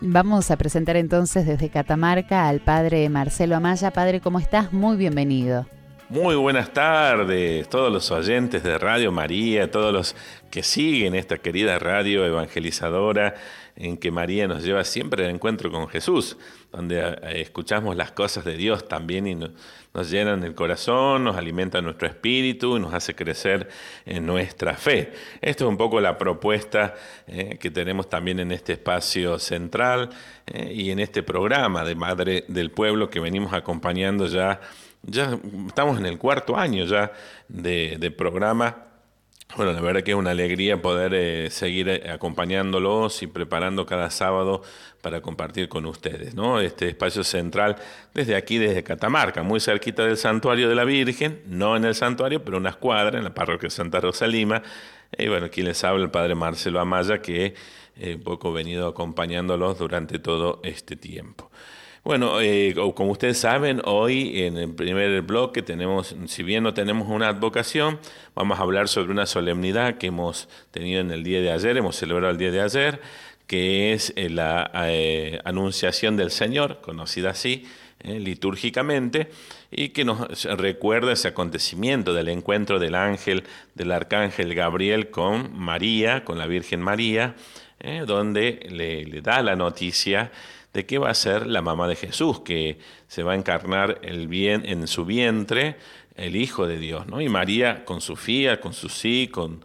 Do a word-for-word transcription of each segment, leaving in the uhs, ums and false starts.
Vamos a presentar entonces desde Catamarca al padre Marcelo Amaya. Padre, ¿cómo estás? Muy bienvenido. Muy buenas tardes, todos los oyentes de Radio María, todos los que siguen esta querida radio evangelizadora en que María nos lleva siempre al encuentro con Jesús, donde escuchamos las cosas de Dios también y nos llenan el corazón, nos alimenta nuestro espíritu y nos hace crecer en nuestra fe. Esto es un poco la propuesta eh, que tenemos también en este espacio central eh, y en este programa de Madre del Pueblo que venimos acompañando ya. Ya estamos en el cuarto año ya de, de programa. Bueno, la verdad que es una alegría poder eh, seguir acompañándolos y preparando cada sábado para compartir con ustedes, ¿no? Este espacio central desde aquí, desde Catamarca, muy cerquita del Santuario de la Virgen, no en el santuario, pero unas cuadras, en la parroquia Santa Rosa Lima. Y bueno, aquí les habla el padre Marcelo Amaya, que eh, un poco he venido acompañándolos durante todo este tiempo. Bueno, eh, como ustedes saben, hoy en el primer bloque tenemos, si bien no tenemos una advocación, vamos a hablar sobre una solemnidad que hemos tenido en el día de ayer, hemos celebrado el día de ayer, que es eh, la eh, Anunciación del Señor, conocida así eh, litúrgicamente, y que nos recuerda ese acontecimiento del encuentro del ángel, del arcángel Gabriel con María, con la Virgen María, eh, donde le, le da la noticia de que va a ser la mamá de Jesús, que se va a encarnar el bien, en su vientre el Hijo de Dios, ¿no? Y María con su fía, con su sí, con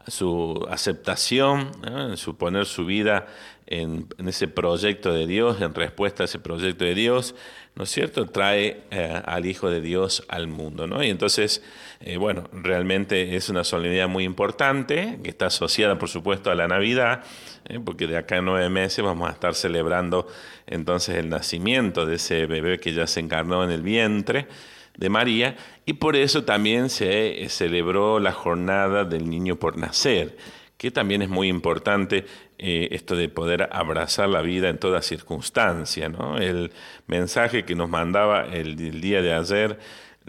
su aceptación, ¿no? En su poner su vida en, en ese proyecto de Dios, en respuesta a ese proyecto de Dios, ¿no es cierto?, trae eh, al Hijo de Dios al mundo, ¿no? Y entonces, eh, bueno, realmente es una solemnidad muy importante, que está asociada, por supuesto, a la Navidad, eh, porque de acá a nueve meses vamos a estar celebrando entonces el nacimiento de ese bebé que ya se encarnó en el vientre de María, y por eso también se eh, celebró la jornada del niño por nacer, que también es muy importante eh, esto de poder abrazar la vida en toda circunstancia, ¿no? El mensaje que nos mandaba el, el día de ayer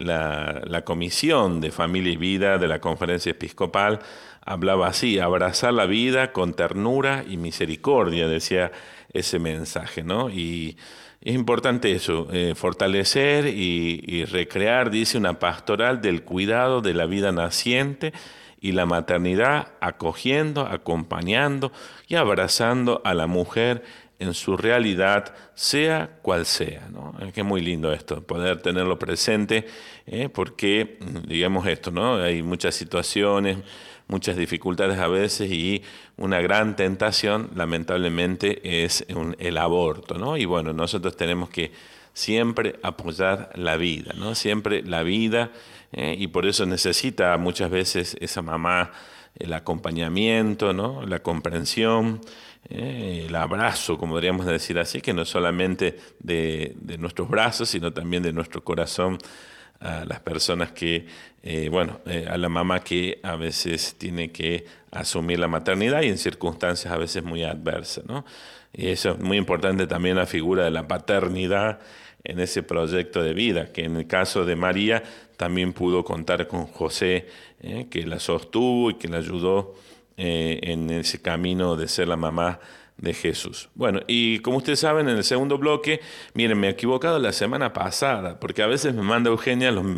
la, la Comisión de Familia y Vida de la Conferencia Episcopal hablaba así: abrazar la vida con ternura y misericordia, decía ese mensaje, ¿no? Y es importante eso, eh, fortalecer y, y recrear, dice, una pastoral del cuidado de la vida naciente y la maternidad, acogiendo, acompañando y abrazando a la mujer en su realidad, sea cual sea, ¿no? Es que es muy lindo esto, poder tenerlo presente, ¿eh? Porque, digamos esto, ¿no? Hay muchas situaciones, muchas dificultades a veces, y una gran tentación, lamentablemente, es un, el aborto, ¿no? Y bueno, nosotros tenemos que siempre apoyar la vida, ¿no? Siempre la vida, eh, y por eso necesita muchas veces esa mamá el acompañamiento, ¿no? La comprensión, eh, el abrazo, como podríamos decir así, que no solamente de, de nuestros brazos, sino también de nuestro corazón, a las personas que, eh, bueno, eh, a la mamá que a veces tiene que asumir la maternidad y en circunstancias a veces muy adversas, ¿no? Y eso es muy importante también, la figura de la paternidad en ese proyecto de vida, que en el caso de María también pudo contar con José, eh, que la sostuvo y que la ayudó eh, en ese camino de ser la mamá de Jesús. Bueno, y como ustedes saben, en el segundo bloque, miren, me he equivocado la semana pasada, porque a veces me manda Eugenia los,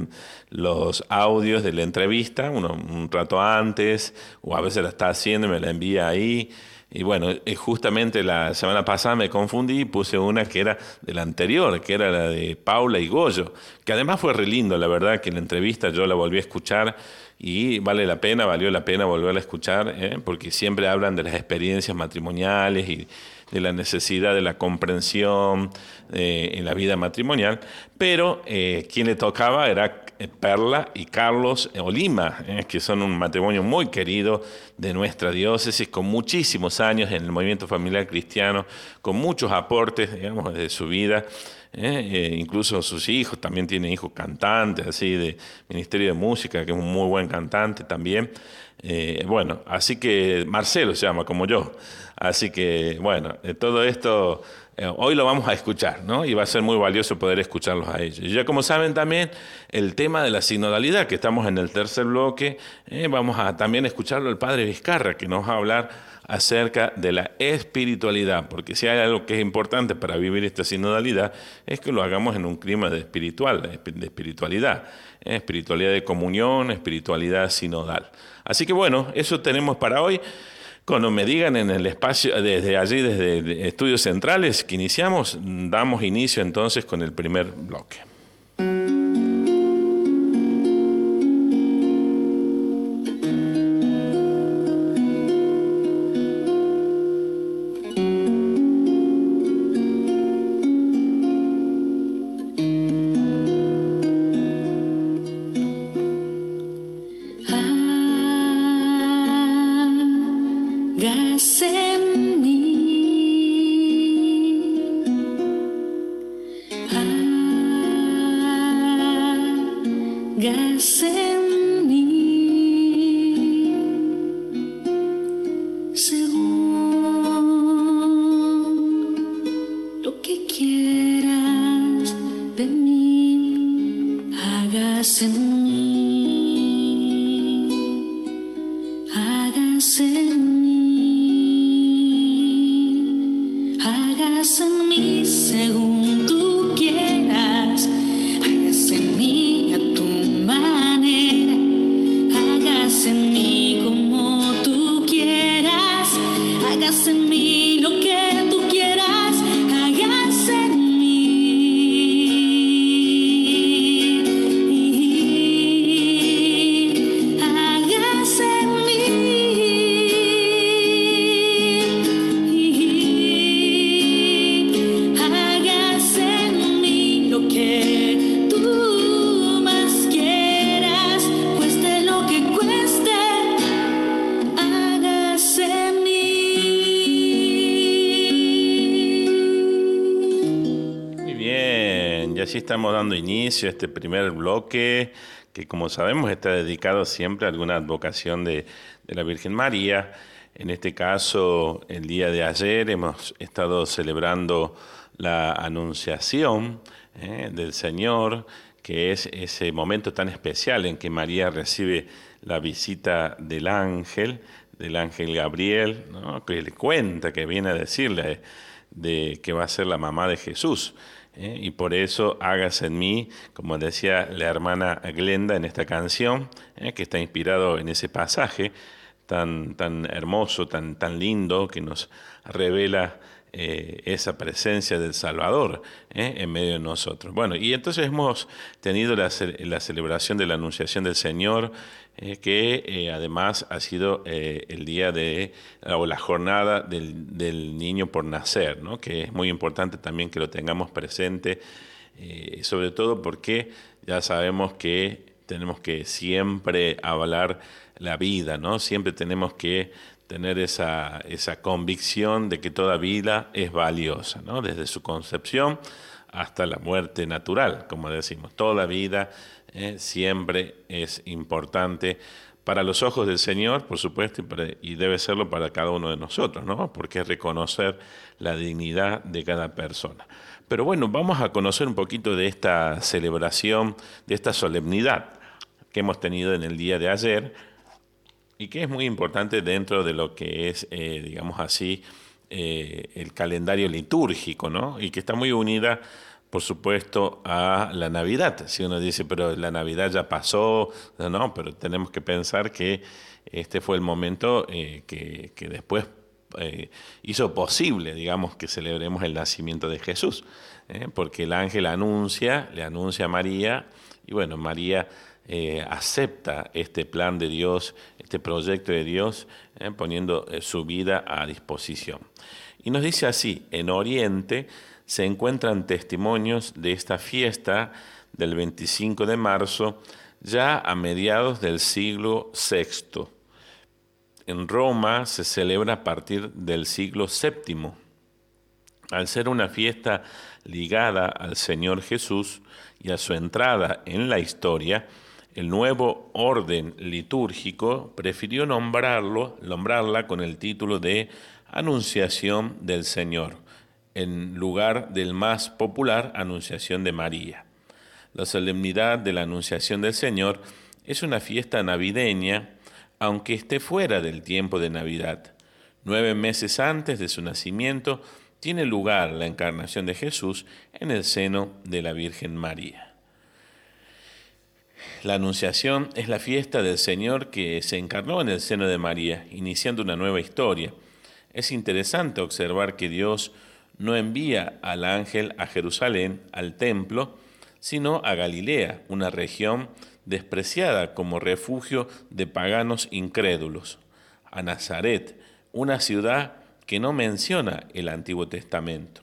los audios de la entrevista, uno, un rato antes, o a veces la está haciendo y me la envía ahí. Y bueno, justamente la semana pasada me confundí y puse una que era de la anterior, que era la de Paula y Goyo, que además fue re lindo, la verdad, que la entrevista yo la volví a escuchar y vale la pena, valió la pena volverla a escuchar, ¿eh? Porque siempre hablan de las experiencias matrimoniales y de la necesidad de la comprensión eh, en la vida matrimonial, pero eh, quien le tocaba era Perla y Carlos Olima, eh, que son un matrimonio muy querido de nuestra diócesis, con muchísimos años en el movimiento familiar cristiano, con muchos aportes, digamos, de su vida. Eh, eh, incluso sus hijos, también tienen hijos cantantes, así, de Ministerio de Música, que es un muy buen cantante también. Eh, bueno, así que Marcelo se llama, como yo. Así que, bueno, eh, todo esto eh, hoy lo vamos a escuchar, ¿no? Y va a ser muy valioso poder escucharlos a ellos. Y ya como saben también, el tema de la sinodalidad, que estamos en el tercer bloque, eh, vamos a también escucharlo el padre Vizcarra, que nos va a hablar acerca de la espiritualidad, porque si hay algo que es importante para vivir esta sinodalidad, es que lo hagamos en un clima de espiritual, de espiritualidad, ¿eh? Espiritualidad de comunión, espiritualidad sinodal. Así que bueno, eso tenemos para hoy. Cuando me digan en el espacio, desde allí, desde Estudios Centrales, que iniciamos, damos inicio entonces con el primer bloque. Estamos dando inicio a este primer bloque que, como sabemos, está dedicado siempre a alguna advocación de, de la Virgen María. En este caso, el día de ayer hemos estado celebrando la Anunciación eh, del Señor, que es ese momento tan especial en que María recibe la visita del ángel, del ángel Gabriel, ¿no? Que le cuenta, que viene a decirle de que va a ser la mamá de Jesús. ¿Eh? Y por eso hágase en mí, como decía la hermana Glenda en esta canción, ¿eh? que está inspirado en ese pasaje tan, tan hermoso, tan, tan lindo, que nos revela eh, esa presencia del Salvador ¿eh? en medio de nosotros. Bueno, y entonces hemos tenido la, la celebración de la Anunciación del Señor, eh, que eh, además ha sido eh, el día de, o la jornada del, del niño por nacer, ¿no? Que es muy importante también que lo tengamos presente, eh, sobre todo porque ya sabemos que tenemos que siempre hablar la vida, ¿no? Siempre tenemos que tener esa, esa convicción de que toda vida es valiosa, ¿no? Desde su concepción hasta la muerte natural, como decimos. Toda vida eh, siempre es importante para los ojos del Señor, por supuesto, y, para, y debe serlo para cada uno de nosotros, ¿no? Porque es reconocer la dignidad de cada persona. Pero bueno, vamos a conocer un poquito de esta celebración, de esta solemnidad que hemos tenido en el día de ayer, y que es muy importante dentro de lo que es, eh, digamos así, eh, el calendario litúrgico, ¿no? Y que está muy unida, por supuesto, a la Navidad. Si uno dice, pero la Navidad ya pasó, no, pero tenemos que pensar que este fue el momento eh, que, que después eh, hizo posible, digamos, que celebremos el nacimiento de Jesús, ¿eh? Porque el ángel anuncia, le anuncia a María, y bueno, María Eh, acepta este plan de Dios, este proyecto de Dios, eh, poniendo eh, su vida a disposición. Y nos dice así: en Oriente se encuentran testimonios de esta fiesta del veinticinco de marzo, ya a mediados del siglo sexto. En Roma se celebra a partir del siglo séptimo. Al ser una fiesta ligada al Señor Jesús y a su entrada en la historia, el nuevo orden litúrgico prefirió nombrarlo, nombrarla con el título de Anunciación del Señor, en lugar del más popular Anunciación de María. La solemnidad de la Anunciación del Señor es una fiesta navideña, aunque esté fuera del tiempo de Navidad. Nueve meses antes de su nacimiento, tiene lugar la encarnación de Jesús en el seno de la Virgen María. La Anunciación es la fiesta del Señor que se encarnó en el seno de María, iniciando una nueva historia. Es interesante observar que Dios no envía al ángel a Jerusalén, al templo, sino a Galilea, una región despreciada como refugio de paganos incrédulos, a Nazaret, una ciudad que no menciona el Antiguo Testamento.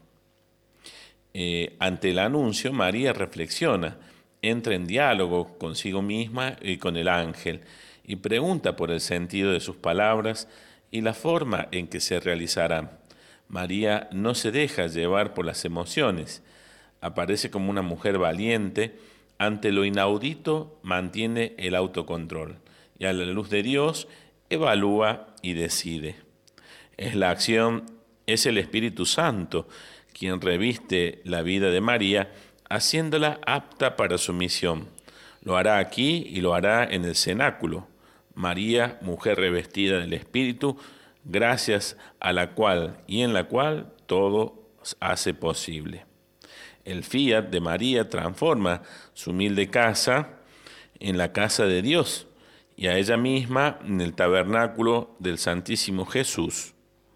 Eh, ante el anuncio, María reflexiona, entra en diálogo consigo misma y con el ángel, y pregunta por el sentido de sus palabras y la forma en que se realizarán. María no se deja llevar por las emociones, aparece como una mujer valiente, ante lo inaudito mantiene el autocontrol, y a la luz de Dios evalúa y decide. Es la acción, es el Espíritu Santo quien reviste la vida de María, haciéndola apta para su misión. Lo hará aquí y lo hará en el cenáculo. María, mujer revestida del Espíritu, gracias a la cual y en la cual todo hace posible. El fiat de María transforma su humilde casa en la casa de Dios y a ella misma en el tabernáculo del Santísimo Jesús.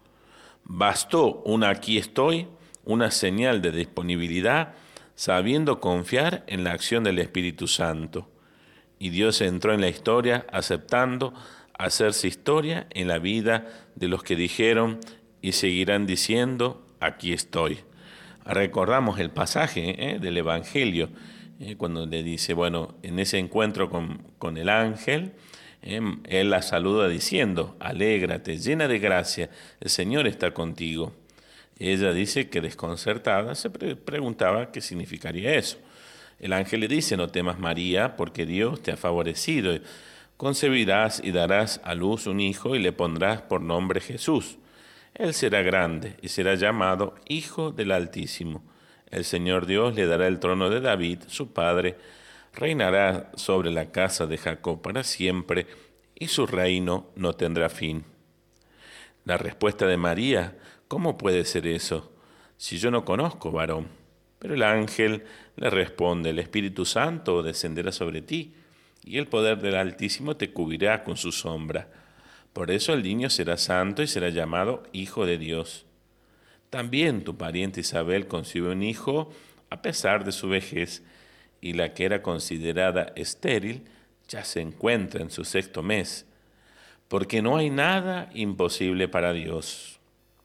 Bastó un aquí estoy, una señal de disponibilidad, sabiendo confiar en la acción del Espíritu Santo. Y Dios entró en la historia aceptando hacerse historia en la vida de los que dijeron y seguirán diciendo, aquí estoy. Recordamos el pasaje ¿eh? del Evangelio, ¿eh? cuando le dice, bueno, en ese encuentro con, con el ángel, ¿eh? él la saluda diciendo, alégrate, llena de gracia, el Señor está contigo. Ella dice que desconcertada se pre- preguntaba qué significaría eso. El ángel le dice, no temas María, porque Dios te ha favorecido. Concebirás y darás a luz un hijo y le pondrás por nombre Jesús. Él será grande y será llamado Hijo del Altísimo. El Señor Dios le dará el trono de David, su padre, reinará sobre la casa de Jacob para siempre, y su reino no tendrá fin. La respuesta de María, ¿cómo puede ser eso? Si yo no conozco varón. Pero el ángel le responde, el Espíritu Santo descenderá sobre ti, y el poder del Altísimo te cubrirá con su sombra. Por eso el niño será santo y será llamado Hijo de Dios. También tu pariente Isabel concibió un hijo a pesar de su vejez, y la que era considerada estéril ya se encuentra en su sexto mes, porque no hay nada imposible para Dios.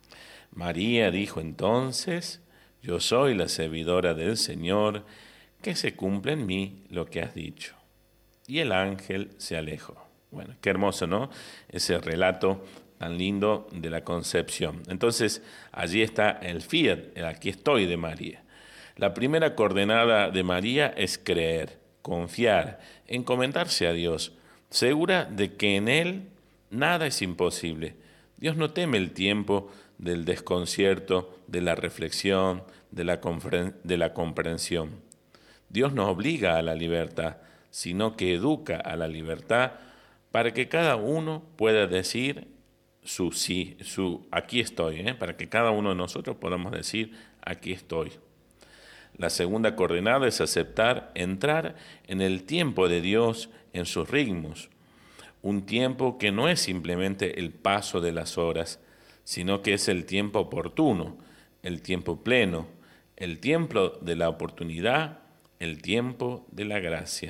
María dijo entonces, yo soy la servidora del Señor, que se cumpla en mí lo que has dicho. Y el ángel se alejó. Bueno, qué hermoso, ¿no? Ese relato tan lindo de la concepción. Entonces, allí está el fiat, el aquí estoy de María. La primera coordenada de María es creer, confiar, encomendarse a Dios, segura de que en Él nada es imposible. Dios no teme el tiempo del desconcierto, de la reflexión, de la, compre- de la comprensión. Dios no obliga a la libertad, sino que educa a la libertad para que cada uno pueda decir su sí, su aquí estoy, ¿eh? para que cada uno de nosotros podamos decir aquí estoy. La segunda coordenada es aceptar entrar en el tiempo de Dios en sus ritmos, un tiempo que no es simplemente el paso de las horas, sino que es el tiempo oportuno, el tiempo pleno, el tiempo de la oportunidad, el tiempo de la gracia.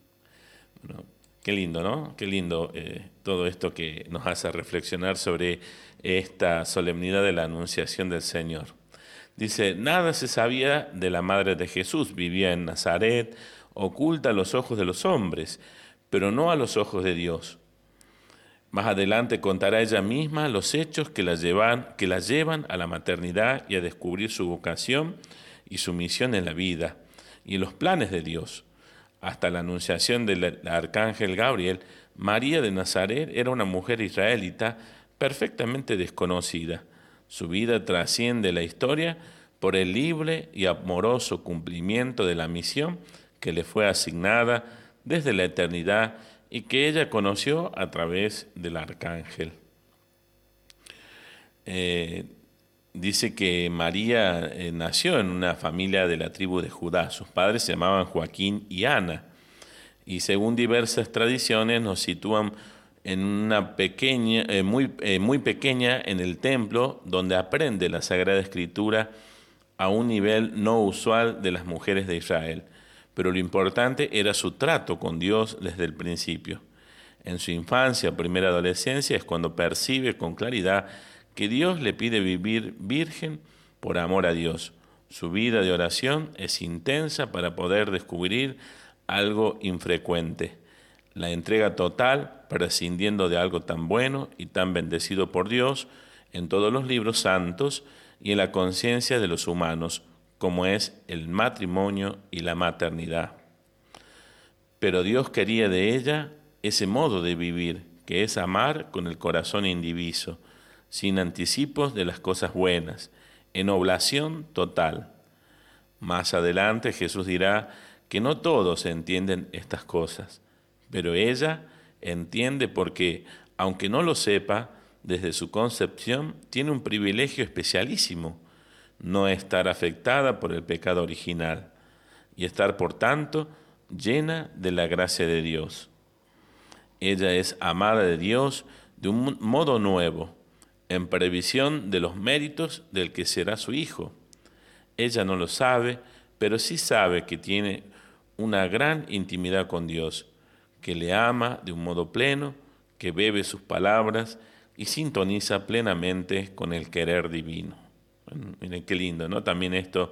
Bueno, qué lindo, ¿no? Qué lindo eh, todo esto que nos hace reflexionar sobre esta solemnidad de la Anunciación del Señor. Dice, nada se sabía de la madre de Jesús, vivía en Nazaret, oculta a los ojos de los hombres, pero no a los ojos de Dios. Más adelante contará ella misma los hechos que la llevan, que la llevan a la maternidad y a descubrir su vocación y su misión en la vida y los planes de Dios. Hasta la anunciación del arcángel Gabriel, María de Nazaret era una mujer israelita perfectamente desconocida. Su vida trasciende la historia por el libre y amoroso cumplimiento de la misión que le fue asignada desde la eternidad y que ella conoció a través del arcángel. eh, dice que María eh, nació en una familia de la tribu de Judá. Sus padres se llamaban Joaquín y Ana. Y según diversas tradiciones nos sitúan en una pequeña, eh, muy, eh, muy pequeña en el templo, donde aprende la Sagrada Escritura a un nivel no usual de las mujeres de Israel. Pero lo importante era su trato con Dios desde el principio. En su infancia o primera adolescencia es cuando percibe con claridad que Dios le pide vivir virgen por amor a Dios. Su vida de oración es intensa para poder descubrir algo infrecuente: la entrega total, prescindiendo de algo tan bueno y tan bendecido por Dios en todos los libros santos y en la conciencia de los humanos, como es el matrimonio y la maternidad. Pero Dios quería de ella ese modo de vivir, que es amar con el corazón indiviso, sin anticipos de las cosas buenas, en oblación total. Más adelante Jesús dirá que no todos entienden estas cosas, pero ella entiende porque, aunque no lo sepa, desde su concepción tiene un privilegio especialísimo: no estar afectada por el pecado original y estar, por tanto, llena de la gracia de Dios. Ella es amada de Dios de un modo nuevo, en previsión de los méritos del que será su hijo. Ella no lo sabe, pero sí sabe que tiene una gran intimidad con Dios, que le ama de un modo pleno, que bebe sus palabras y sintoniza plenamente con el querer divino. Bueno, miren qué lindo, ¿no? También esto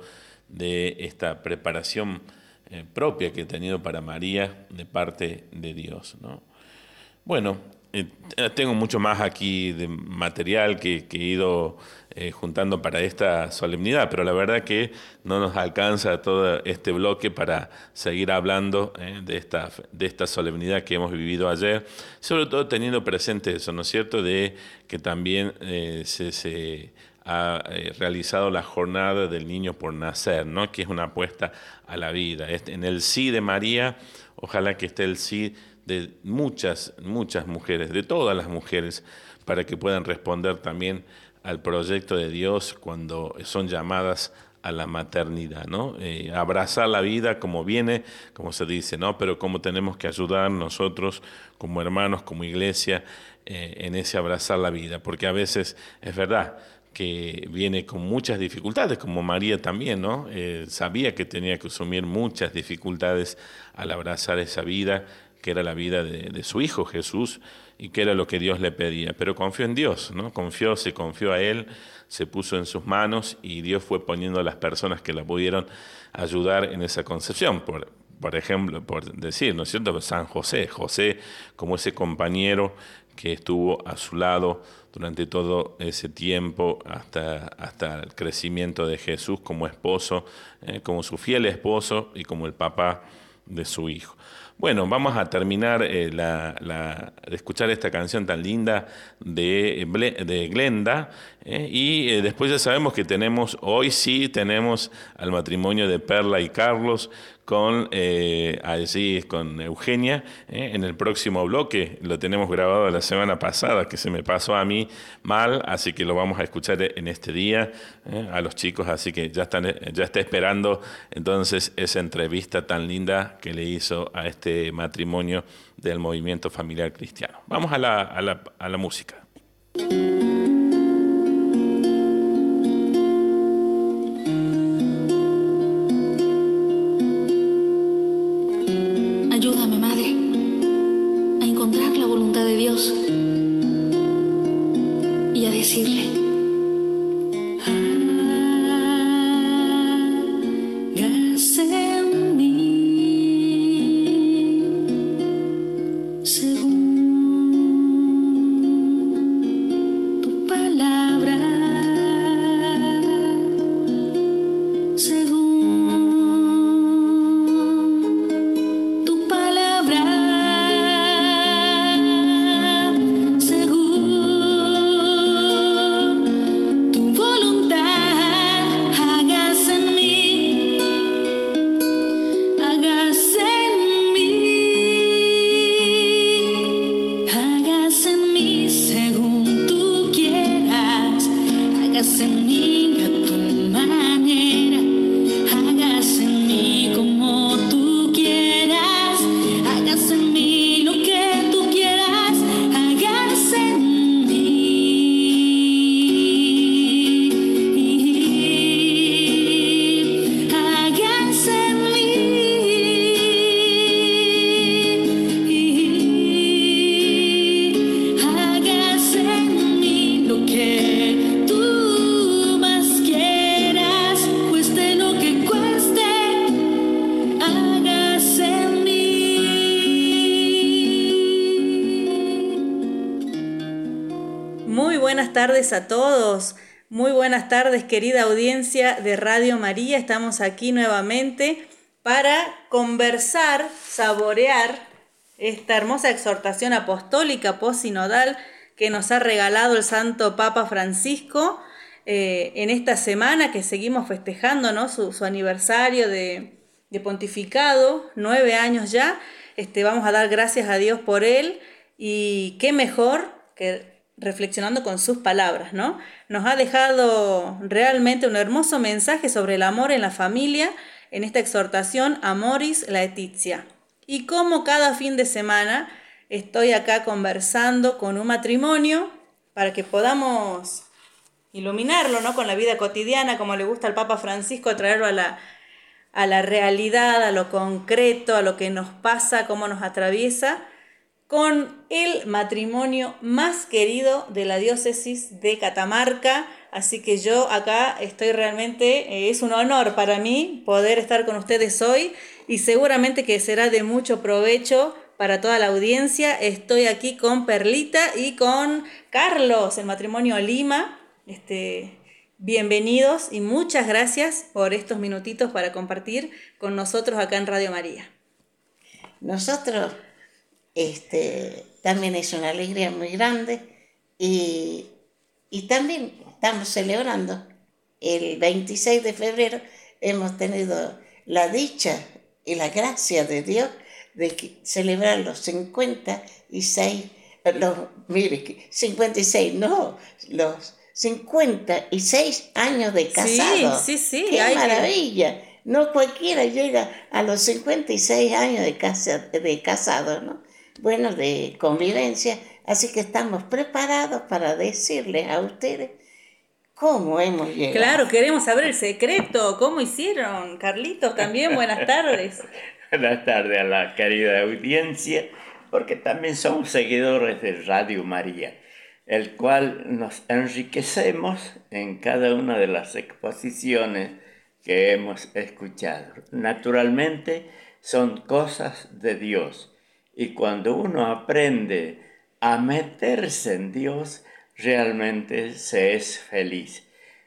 de esta preparación eh, propia que ha tenido para María de parte de Dios, ¿no? Bueno, eh, tengo mucho más aquí de material que, que he ido eh, juntando para esta solemnidad, pero la verdad que no nos alcanza todo este bloque para seguir hablando eh, de, esta, de esta solemnidad que hemos vivido ayer, sobre todo teniendo presente eso, ¿no es cierto?, de que también eh, se, se ha eh, realizado la jornada del niño por nacer, ¿no?, que es una apuesta a la vida. Este, en el sí de María, ojalá que esté el sí de muchas, muchas mujeres, de todas las mujeres, para que puedan responder también al proyecto de Dios cuando son llamadas a la maternidad, ¿no? Eh, abrazar la vida como viene, como se dice, ¿no? Pero cómo tenemos que ayudar nosotros como hermanos, como iglesia, eh, en ese abrazar la vida, porque a veces es verdad que viene con muchas dificultades, como María también, ¿no? Eh, sabía que tenía que asumir muchas dificultades al abrazar esa vida, que era la vida de, de su Hijo Jesús, y que era lo que Dios le pedía. Pero confió en Dios, ¿no? Confió, se confió a Él, se puso en sus manos, y Dios fue poniendo a las personas que la pudieron ayudar en esa concepción. Por, por ejemplo, por decir, ¿no es cierto?, San José, José como ese compañero que estuvo a su lado durante todo ese tiempo hasta, hasta el crecimiento de Jesús como esposo, eh, como su fiel esposo y como el papá de su hijo. Bueno, vamos a terminar eh, la, la, de escuchar esta canción tan linda de, de Glenda, eh, y eh, después ya sabemos que tenemos, hoy sí tenemos al matrimonio de Perla y Carlos con, eh, allí con Eugenia, eh, en el próximo bloque. Lo tenemos grabado la semana pasada, que se me pasó a mí mal, así que lo vamos a escuchar en este día, eh, a los chicos, así que ya están, ya está esperando entonces esa entrevista tan linda que le hizo a este matrimonio del movimiento familiar cristiano. Vamos a la, a la, a la música. Ayúdame, Madre, a encontrar la voluntad de Dios y a decirle: hágase en mí según buenas tardes a todos. Muy buenas tardes, querida audiencia de Radio María. Estamos aquí nuevamente para conversar, saborear esta hermosa exhortación apostólica postsinodal que nos ha regalado el Santo Papa Francisco eh, en esta semana que seguimos festejando, ¿no? su, su aniversario de, de pontificado, nueve años ya. Este, vamos a dar gracias a Dios por él y qué mejor que reflexionando con sus palabras, ¿no? Nos ha dejado realmente un hermoso mensaje sobre el amor en la familia en esta exhortación Amoris Laetitia. Y como cada fin de semana estoy acá conversando con un matrimonio para que podamos iluminarlo, ¿no? Con la vida cotidiana, como le gusta al Papa Francisco, traerlo a la, a la realidad, a lo concreto, a lo que nos pasa, cómo nos atraviesa, con el matrimonio más querido de la diócesis de Catamarca. Así que yo acá estoy realmente, eh, es un honor para mí poder estar con ustedes hoy y seguramente que será de mucho provecho para toda la audiencia. Estoy aquí con Perlita y con Carlos, el matrimonio Lima. Este, bienvenidos y muchas gracias por estos minutitos para compartir con nosotros acá en Radio María. Nosotros... Este, también es una alegría muy grande y, y también estamos celebrando el veintiséis de febrero. Hemos tenido la dicha y la gracia de Dios de celebrar los cincuenta y seis, los, mire, cincuenta y seis, no, los cincuenta y seis años de casado. Sí, sí, sí. ¡Qué hay maravilla! Que... No cualquiera llega a los cincuenta y seis años de, casa, de casado, ¿no? Bueno, de convivencia, así que estamos preparados para decirles a ustedes cómo hemos llegado. Claro, queremos saber el secreto, cómo hicieron. Carlitos, también, buenas tardes. Buenas tardes a la querida audiencia, porque también somos seguidores de Radio María, el cual nos enriquecemos en cada una de las exposiciones que hemos escuchado. Naturalmente, son cosas de Dios. Y cuando uno aprende a meterse en Dios, realmente se es feliz.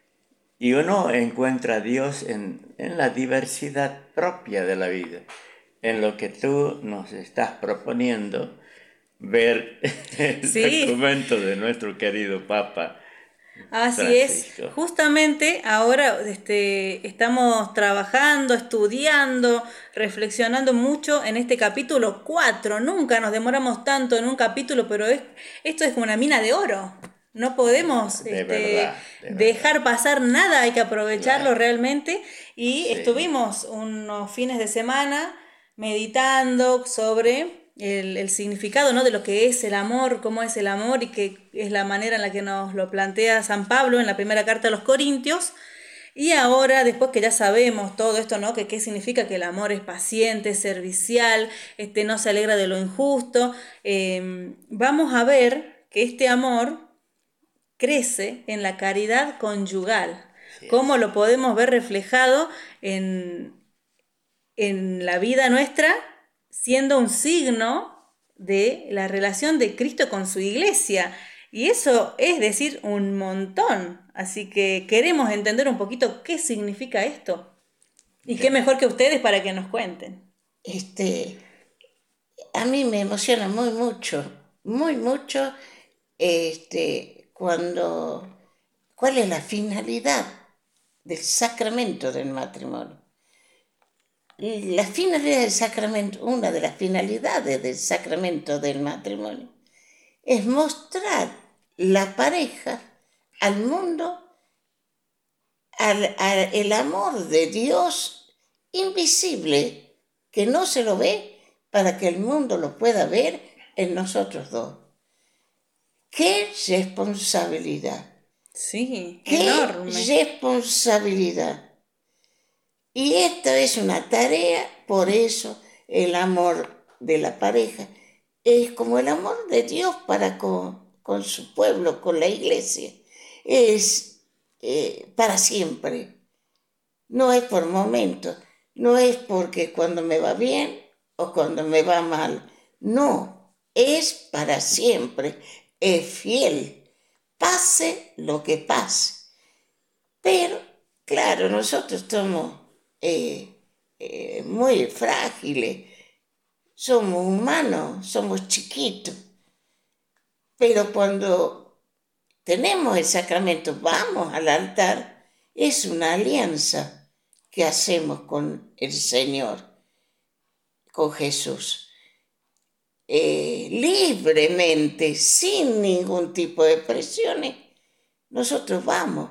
Y uno encuentra a Dios en, en la diversidad propia de la vida, en lo que tú nos estás proponiendo ver el sí. documento de nuestro querido Papa. Así Francisco. Es, justamente ahora este, estamos trabajando, estudiando, reflexionando mucho en este capítulo cuatro. Nunca nos demoramos tanto en un capítulo, pero es, esto es como una mina de oro. No podemos de este, verdad, de dejar verdad. pasar nada, hay que aprovecharlo Claro. realmente. Y Sí. estuvimos unos fines de semana meditando sobre... El, el significado, ¿no? De lo que es el amor, cómo es el amor y que es la manera en la que nos lo plantea San Pablo en la primera carta a los Corintios. Y ahora, después que ya sabemos todo esto, ¿no? Que qué significa que el amor es paciente, servicial, este, no se alegra de lo injusto, eh, vamos a ver que este amor crece en la caridad conyugal. Sí. Cómo lo podemos ver reflejado en, en la vida nuestra, siendo un signo de la relación de Cristo con su iglesia. Y eso es decir un montón. Así que queremos entender un poquito qué significa esto. Y qué mejor que ustedes para que nos cuenten. Este, a mí me emociona muy mucho, muy mucho, este, cuando, ¿cuál es la finalidad del sacramento del matrimonio? La finalidad del sacramento, una de las finalidades del sacramento del matrimonio, es mostrar la pareja al mundo, al, al, el amor de Dios invisible, que no se lo ve, para que el mundo lo pueda ver en nosotros dos. ¡Qué responsabilidad! Sí, ¡Qué enorme! responsabilidad! Y esta es una tarea, por eso el amor de la pareja es como el amor de Dios para con, con su pueblo, con la iglesia. Es eh, para siempre. No es por momentos, no es porque cuando me va bien o cuando me va mal. No, es para siempre, es fiel, pase lo que pase. Pero, claro, nosotros somos eh, eh, muy frágiles, somos humanos, somos chiquitos. Pero cuando tenemos el sacramento, vamos al altar, es una alianza que hacemos con el Señor, con Jesús. Eh, libremente, sin ningún tipo de presiones, nosotros vamos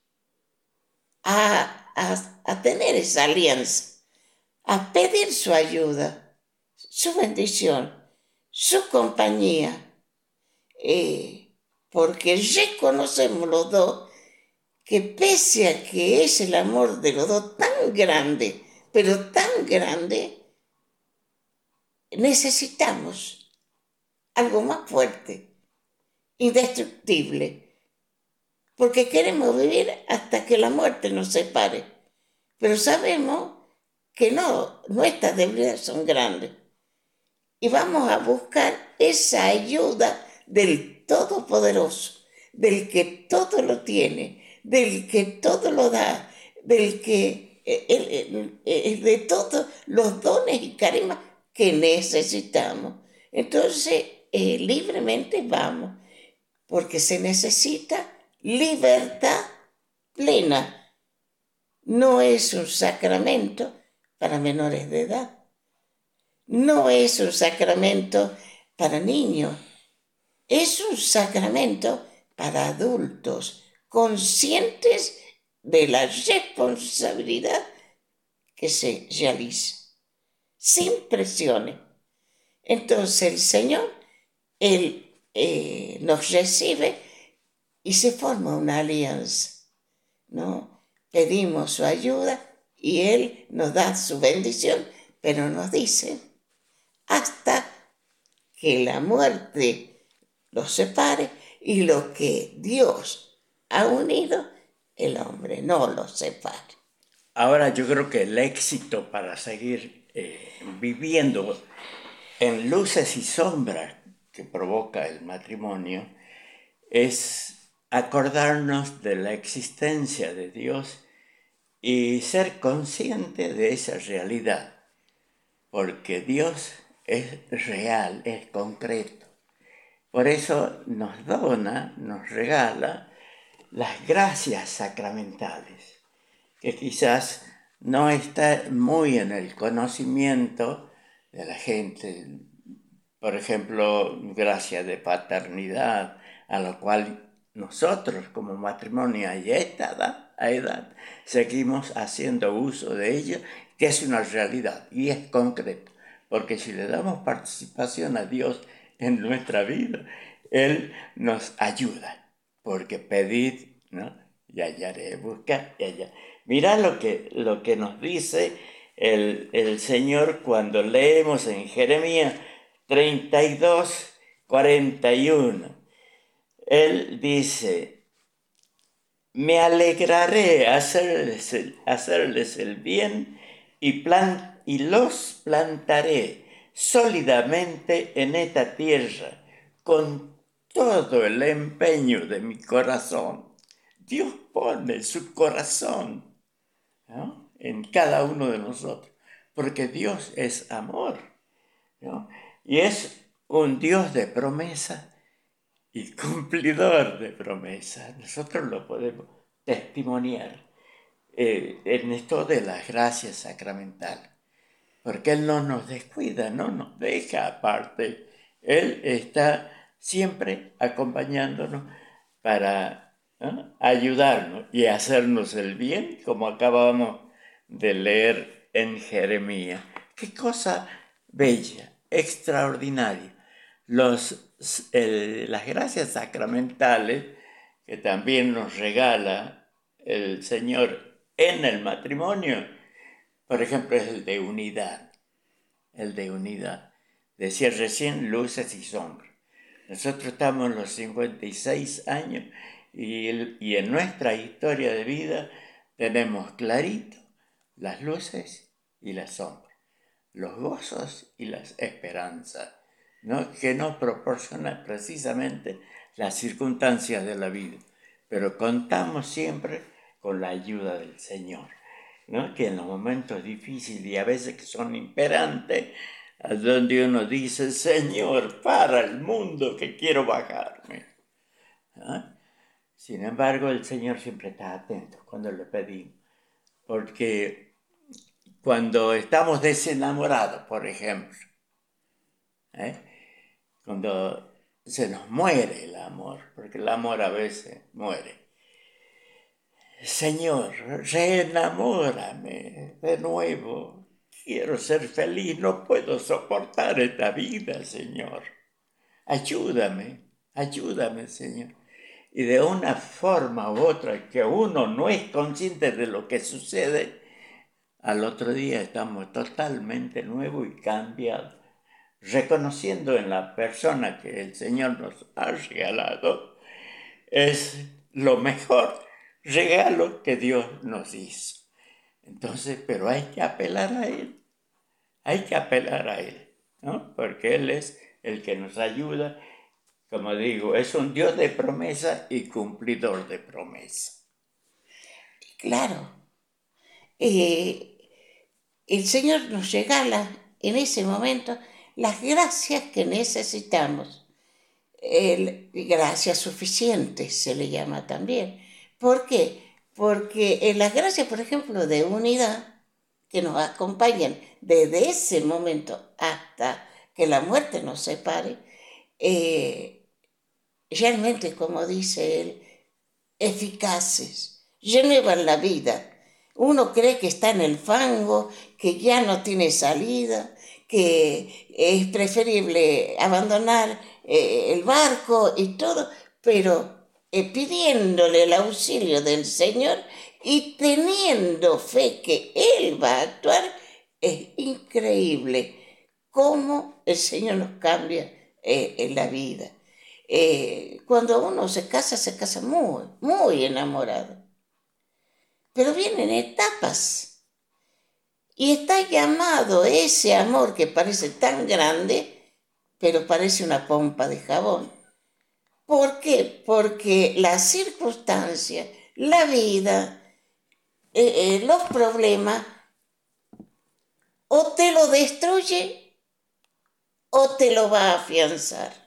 a, a, a tener esa alianza, a pedir su ayuda, su bendición, su compañía, eh, porque reconocemos los dos que pese a que es el amor de los dos tan grande, pero tan grande, necesitamos algo más fuerte, indestructible, porque queremos vivir hasta que la muerte nos separe. Pero sabemos que no, nuestras debilidades son grandes. Y vamos a buscar esa ayuda del Todopoderoso, del que todo lo tiene, del que todo lo da, del que es de todos los dones y carismas que necesitamos. Entonces, eh, libremente vamos, porque se necesita libertad plena. No es un sacramento para menores de edad. No es un sacramento para niños. Es un sacramento para adultos conscientes de la responsabilidad que se realiza, sin presiones. Entonces el Señor, Él eh, nos recibe y se forma una alianza, ¿no? Pedimos su ayuda y Él nos da su bendición, pero nos dice, hasta que la muerte los separe, y lo que Dios ha unido, el hombre no los separe. Ahora yo creo que el éxito para seguir eh, viviendo en luces y sombras que provoca el matrimonio es acordarnos de la existencia de Dios y ser consciente de esa realidad, porque Dios es real, es concreto. Por eso nos dona, nos regala las gracias sacramentales, que quizás no está muy en el conocimiento de la gente. Por ejemplo, gracia de paternidad, a lo cual nosotros como matrimonio a esta edad, a edad seguimos haciendo uso de ella, que es una realidad y es concreto. Porque si le damos participación a Dios en nuestra vida, Él nos ayuda. Porque pedid, ¿no? Y hallaré, buscad y hallaré. Mirá lo que, lo que nos dice el, el Señor cuando leemos en Jeremías treinta y dos, cuarenta y uno. Él dice, me alegraré hacerles el, hacerles el bien y, plan, y los plantaré sólidamente en esta tierra con todo el empeño de mi corazón. Dios pone su corazón, ¿no?, en cada uno de nosotros, porque Dios es amor, ¿no? Y es un Dios de promesa y cumplidor de promesas. Nosotros lo podemos testimoniar eh, en esto de las gracias sacramentales, porque Él no nos descuida, no nos deja aparte. Él está siempre acompañándonos para, ¿no?, ayudarnos y hacernos el bien, como acabamos de leer en Jeremías. ¡Qué cosa bella, extraordinaria! Los, eh, las gracias sacramentales que también nos regala el Señor en el matrimonio, por ejemplo, es el de unidad. El de unidad. Decía recién luces y sombras. Nosotros estamos en los cincuenta y seis años y, el, y en nuestra historia de vida tenemos clarito las luces y las sombras, los gozos y las esperanzas, ¿no?, que nos proporciona precisamente las circunstancias de la vida, pero contamos siempre con la ayuda del Señor, ¿no? Que en los momentos difíciles y a veces que son imperantes, a donde uno dice, Señor, para el mundo que quiero bajarme. ¿Ah? Sin embargo, el Señor siempre está atento cuando le pedimos, porque cuando estamos desenamorados, por ejemplo, ¿eh? cuando se nos muere el amor, porque el amor a veces muere. Señor, reenamórame de nuevo, quiero ser feliz, no puedo soportar esta vida, Señor. Ayúdame, ayúdame, Señor. Y de una forma u otra que uno no es consciente de lo que sucede, al otro día estamos totalmente nuevos y cambiados, reconociendo en la persona que el Señor nos ha regalado, es lo mejor regalo que Dios nos hizo. Entonces, pero hay que apelar a Él, hay que apelar a Él, ¿no? Porque Él es el que nos ayuda. Como digo, es un Dios de promesa y cumplidor de promesa. Claro. Eh, el Señor nos regala en ese momento las gracias que necesitamos. El, gracias suficientes se le llama también. ¿Por qué? Porque en las gracias, por ejemplo, de unidad, que nos acompañan desde ese momento hasta que la muerte nos separe, eh, realmente, como dice él, eficaces, renuevan la vida. Uno cree que está en el fango, que ya no tiene salida, que es preferible abandonar eh, el barco y todo, pero eh, pidiéndole el auxilio del Señor y teniendo fe que Él va a actuar, es increíble cómo el Señor nos cambia eh, en la vida. Eh, cuando uno se casa, se casa muy, muy enamorado. Pero vienen etapas. Y está llamado ese amor que parece tan grande, pero parece una pompa de jabón. ¿Por qué? Porque las circunstancias, la vida, eh, eh, los problemas, o te lo destruye o te lo va a afianzar.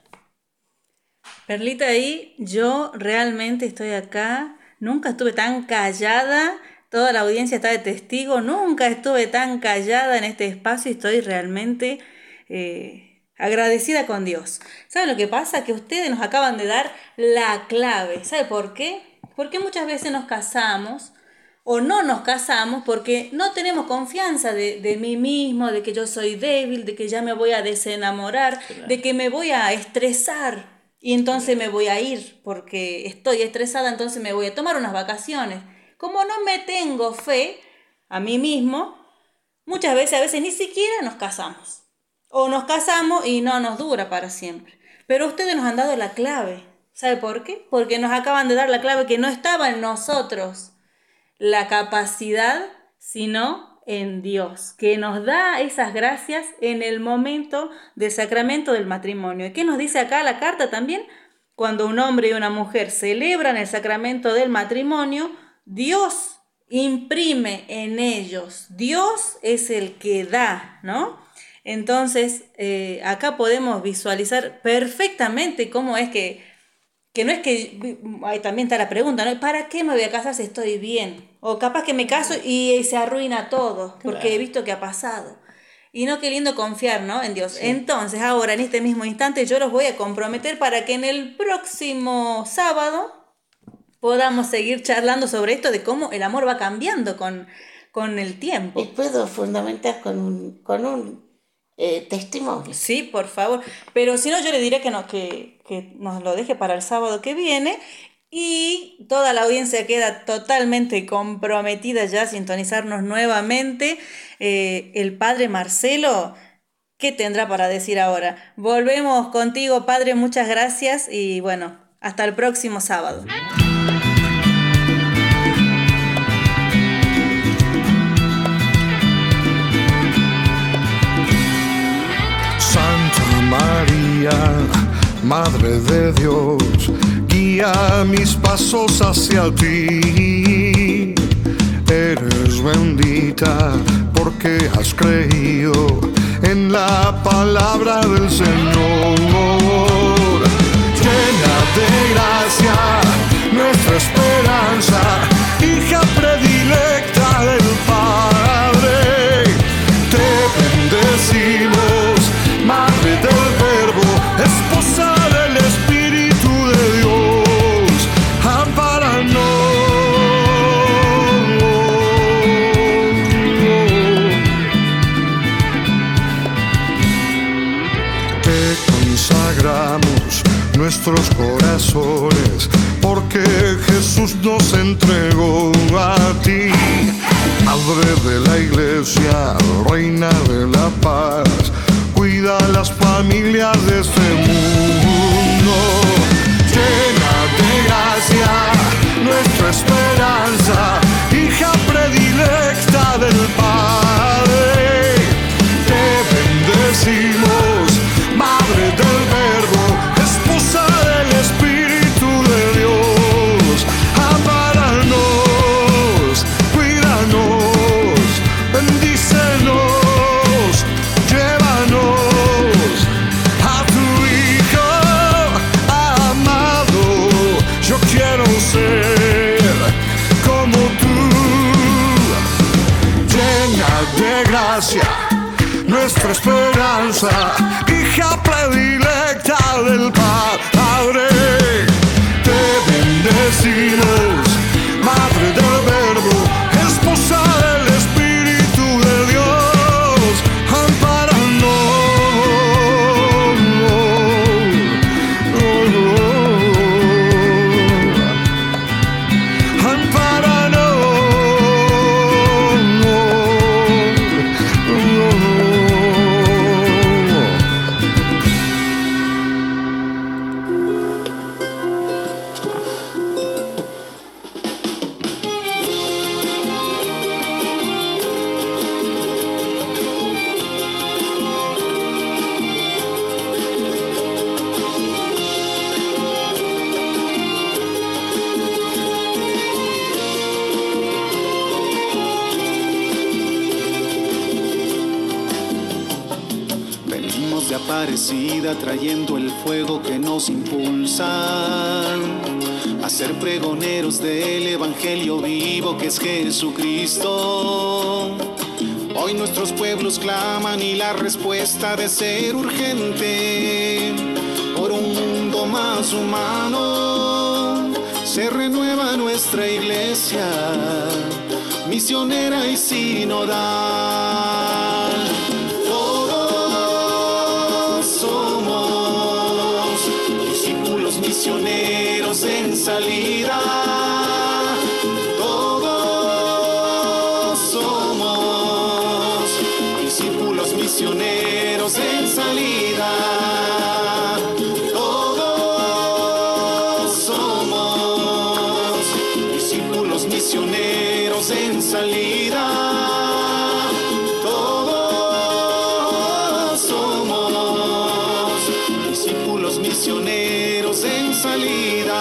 Perlita, ahí yo realmente estoy acá, nunca estuve tan callada, toda la audiencia está de testigo, nunca estuve tan callada en este espacio y estoy realmente eh, agradecida con Dios. ¿Saben lo que pasa? Que ustedes nos acaban de dar la clave. ¿Sabe por qué? Porque muchas veces nos casamos o no nos casamos porque no tenemos confianza de, de mí mismo, de que yo soy débil, de que ya me voy a desenamorar, claro, de que me voy a estresar. Y entonces me voy a ir porque estoy estresada, entonces me voy a tomar unas vacaciones. Como no me tengo fe a mí mismo, muchas veces, a veces ni siquiera nos casamos. O nos casamos y no nos dura para siempre. Pero ustedes nos han dado la clave. ¿Sabe por qué? Porque nos acaban de dar la clave que no estaba en nosotros la capacidad, sino en Dios, que nos da esas gracias en el momento del sacramento del matrimonio. ¿Y qué nos dice acá la carta también? Cuando un hombre y una mujer celebran el sacramento del matrimonio, Dios imprime en ellos. Dios es el que da, ¿no? Entonces, eh, acá podemos visualizar perfectamente cómo es que, que no es que, ahí también está la pregunta, ¿no? ¿Para qué me voy a casar si estoy bien? O capaz que me caso y se arruina todo, porque claro, he visto que ha pasado. Y no, qué lindo confiar, ¿no? En Dios. Sí. Entonces, ahora, en este mismo instante, yo los voy a comprometer para que en el próximo sábado podamos seguir charlando sobre esto de cómo el amor va cambiando con, con el tiempo. Y puedo fundamentar con un, con un eh, testimonio. Sí, por favor. Pero si no, yo le diré que, no, que, que nos lo deje para el sábado que viene. Y toda la audiencia queda totalmente comprometida ya a sintonizarnos nuevamente. Eh, el padre Marcelo, ¿qué tendrá para decir ahora? Volvemos contigo, padre, muchas gracias y bueno, hasta el próximo sábado. Santa María, Madre de Dios, guía mis pasos hacia ti. Eres bendita porque has creído en la palabra del Señor. Llena de gracia, nuestra esperanza, hija predilecta del Padre. Te bendecimos, Madre del Verbo, esposa del Espíritu de Dios, ampáranos. Te consagramos nuestros corazones, porque Jesús nos entregó a ti. Madre de la Iglesia, Reina de la Paz, cuida las familias de este mundo. Llena de gracia, nuestra esperanza, hija predilecta del Padre. Te bendecimos, Madre del Verbo, esposa del Espíritu de Dios, ampáranos, cuídanos, bendícenos, llévanos a tu Hijo amado. Yo quiero ser como tú. Llena de gracia, nuestra esperanza, hija predilecta del Padre. Te bendecimos, Madre del Verbo, esposa del Espíritu de Dios, ampáranos, ampáranos. Venimos de Aparecida trayendo el fuego que nos impulsa a ser pregoneros del Evangelio vivo que es Jesucristo. Hoy nuestros pueblos claman y la respuesta de ser urgente por un mundo más humano. Se renueva nuestra iglesia, misionera y sinodal. Todos somos discípulos misioneros en salida. Todos somos discípulos misioneros en salida. Todos somos discípulos misioneros en salida. Todos somos discípulos misioneros en salida.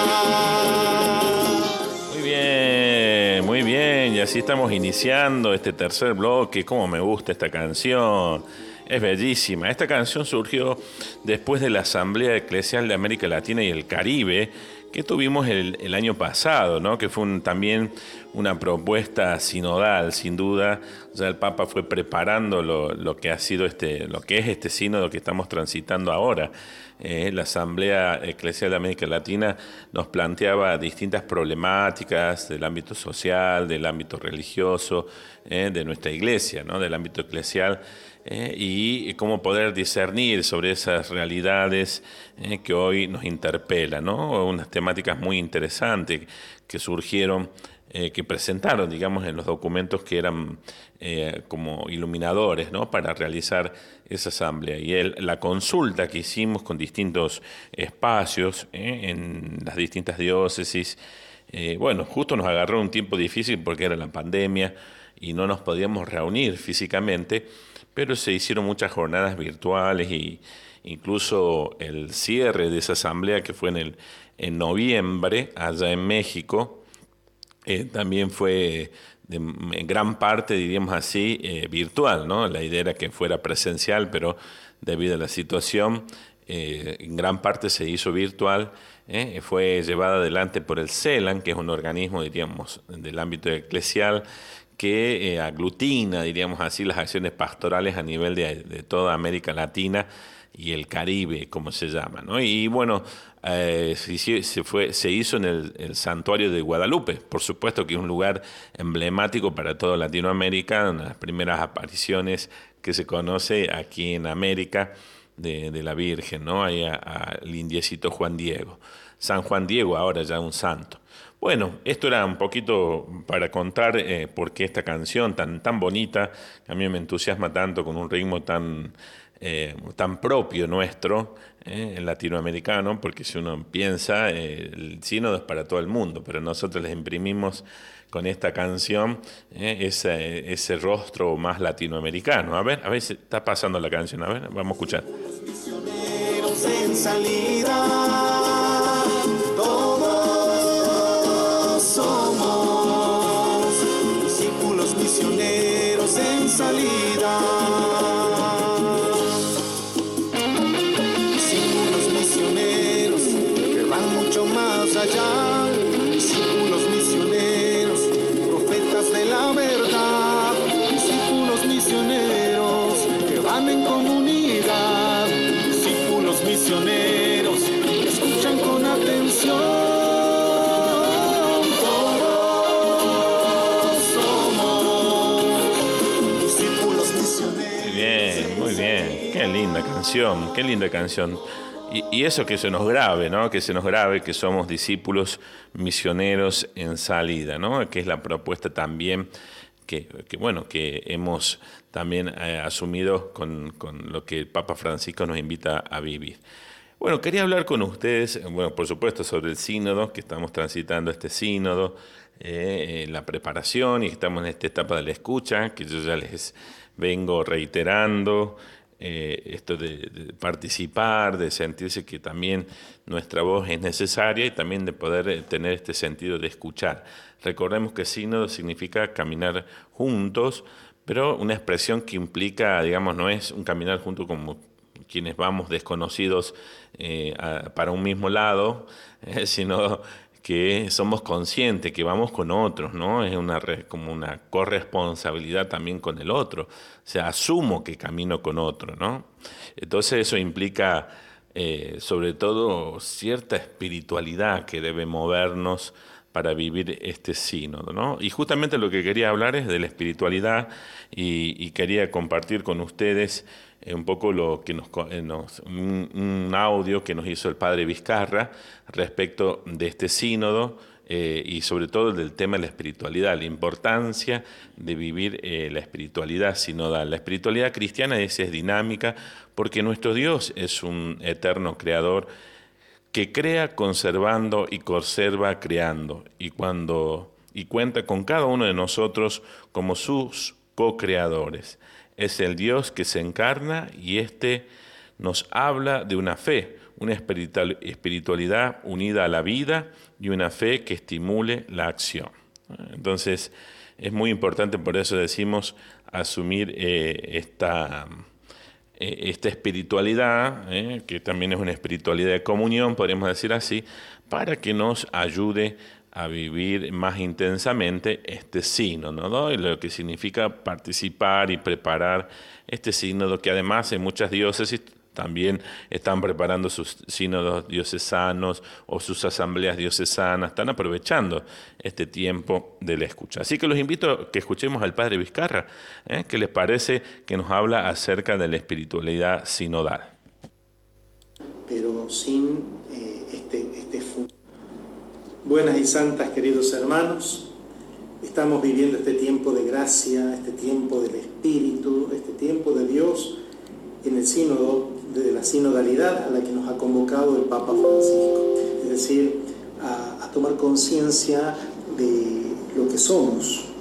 Muy bien, muy bien. Y así estamos iniciando este tercer bloque. Cómo me gusta esta canción. Es bellísima. Esta canción surgió después de la Asamblea Eclesial de América Latina y el Caribe que tuvimos el, el año pasado, ¿no? Que fue un, también una propuesta sinodal, sin duda. O sea, el Papa fue preparando lo, lo que ha sido este, lo que es este sínodo que estamos transitando ahora. Eh, la Asamblea Eclesial de América Latina nos planteaba distintas problemáticas del ámbito social, del ámbito religioso, eh, de nuestra iglesia, ¿no? Del ámbito eclesial. Eh, y cómo poder discernir sobre esas realidades eh, que hoy nos interpelan, ¿no? Unas temáticas muy interesantes que surgieron, eh, que presentaron, digamos, en los documentos que eran eh, como iluminadores, ¿no? Para realizar esa asamblea. Y el, la consulta que hicimos con distintos espacios eh, en las distintas diócesis, eh, bueno, justo nos agarró un tiempo difícil porque era la pandemia. y no nos podíamos reunir físicamente, pero se hicieron muchas jornadas virtuales y incluso el cierre de esa asamblea que fue en, el, en noviembre allá en México, eh, también fue de, en gran parte, diríamos así, eh, virtual, ¿no? La idea era que fuera presencial, pero debido a la situación, eh, en gran parte se hizo virtual. Eh, fue llevada adelante por el CELAN, que es un organismo, diríamos, del ámbito eclesial, que eh, aglutina, diríamos así, las acciones pastorales a nivel de, de toda América Latina y el Caribe, como se llama, ¿no? Y bueno, eh, se, se, fue, se hizo en el, el Santuario de Guadalupe, por supuesto que es un lugar emblemático para toda Latinoamérica, una de las primeras apariciones que se conoce aquí en América de, de la Virgen, ¿no? Ahí al indiecito Juan Diego. San Juan Diego, ahora ya un santo. Bueno, esto era un poquito para contar eh, por qué esta canción tan, tan bonita, que a mí me entusiasma tanto, con un ritmo tan, eh, tan propio nuestro, eh, latinoamericano, porque si uno piensa, eh, el sínodo es para todo el mundo, pero nosotros les imprimimos con esta canción eh, ese, ese rostro más latinoamericano. A ver, a ver si está pasando la canción, a ver, vamos a escuchar. Misioneros en salida. Somos discípulos misioneros en salida. Discípulos misioneros que van mucho más allá. Discípulos misioneros, profetas de la verdad. Discípulos misioneros que van en comunidad. Discípulos misioneros que escuchan con atención. Qué linda canción, qué linda canción. Y, y eso que se nos grabe, ¿no? Que se nos grabe que somos discípulos misioneros en salida, ¿no? Que es la propuesta también que, que bueno, que hemos también eh, asumido con, con lo que el Papa Francisco nos invita a vivir. Bueno, quería hablar con ustedes, bueno, por supuesto, sobre el sínodo, que estamos transitando este sínodo, eh, la preparación, y estamos en esta etapa de la escucha, que yo ya les vengo reiterando, eh, esto de, de participar, de sentirse que también nuestra voz es necesaria y también de poder tener este sentido de escuchar. Recordemos que sínodo significa caminar juntos, pero una expresión que implica, digamos, no es un caminar juntos como quienes vamos desconocidos eh, a, para un mismo lado, eh, sino que somos conscientes que vamos con otros, ¿no? Es una como una corresponsabilidad también con el otro. O sea, asumo que camino con otro, ¿no? Entonces eso implica eh, sobre todo cierta espiritualidad que debe movernos para vivir este sínodo, ¿no? Y justamente lo que quería hablar es de la espiritualidad y, y quería compartir con ustedes eh, un poco lo que nos, eh, nos un, un audio que nos hizo el padre Vizcarra respecto de este sínodo eh, y sobre todo del tema de la espiritualidad, la importancia de vivir eh, la espiritualidad sinodal. La espiritualidad cristiana es, es dinámica porque nuestro Dios es un eterno creador que crea conservando y conserva creando, y cuando y cuenta con cada uno de nosotros como sus co-creadores. Es el Dios que se encarna y éste nos habla de una fe, una espiritualidad unida a la vida y una fe que estimule la acción. Entonces, es muy importante, por eso decimos, asumir eh, esta... esta espiritualidad, eh, que también es una espiritualidad de comunión, podríamos decir así, para que nos ayude a vivir más intensamente este sínodo, ¿no? Y lo que significa participar y preparar este sínodo, que además en muchas diócesis también están preparando sus sínodos diocesanos o sus asambleas diocesanas, están aprovechando este tiempo de la escucha. Así que los invito a que escuchemos al padre Vizcarra, ¿eh? ¿Qué les parece que nos habla acerca de la espiritualidad sinodal? Pero sin eh, este, este fu- Buenas y santas, queridos hermanos, estamos viviendo este tiempo de gracia, este tiempo del Espíritu, este tiempo de Dios en el sínodo, de la sinodalidad a la que nos ha convocado el Papa Francisco, es decir, a, a tomar conciencia de lo que somos,